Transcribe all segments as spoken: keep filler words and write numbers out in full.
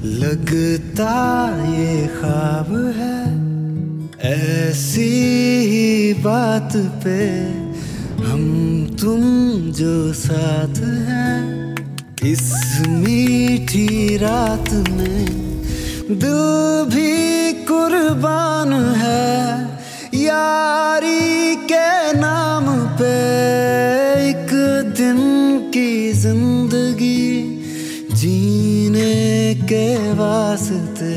लगता ये ख्वाब है, ऐसी ही बात पे हम तुम जो साथ हैं, इस मीठी रात में दिल भी कुर्बान है। यारी के नाम पे एक दिन की जिंदगी जीने के वास्ते,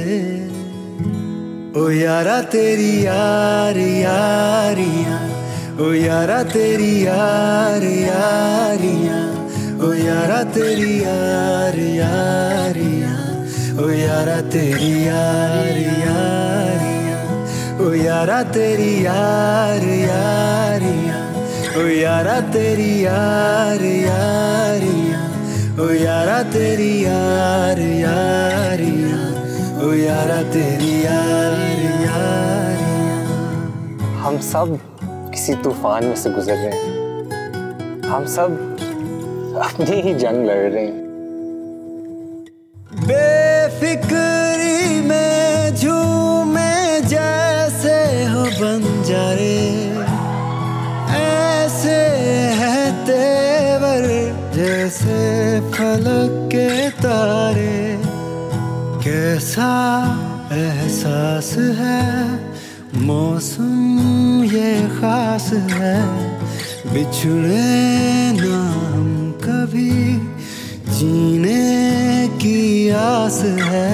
ओ यारा तेरी यार यारियां, ओ यारा तेरी यार यारियां, ओ यारा तेरी यार यारियां, ओ यारा तेरी यार यारियां, ओ यारा तेरी यार यारियां, ओ यारा तेरी यार यारियां, ओ यारा तेरी यार यारियां, ओ यारा तेरी यार यारियां। हम सब किसी तूफान में से गुजर रहे हैं, हम सब अपनी ही जंग लड़ रहे हैं। बेफिक्री में झूमे जैसे हो बंजारे, ऐसे है तेवर जैसे फलक के तारे। कैसा एहसास है, मौसम ये खास है, बिछड़े ना हम कभी, जीने की आस है।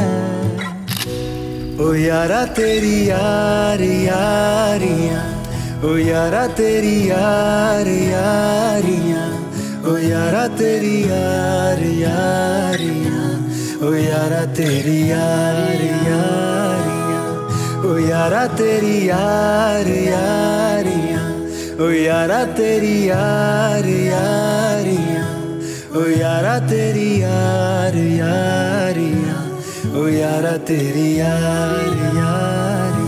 ओ यारा तेरी यार यारियां, ओ यारा तेरी यार यारियां, ओ यारा तेरी यार यारियां, ओ यारा तेरी यार यारियां, ओ यारा तेरी यार यारियां, ओ यारा तेरी यार यारियां, ओ यारा तेरी यार यारियां, ओ यारा तेरी यार यारियां।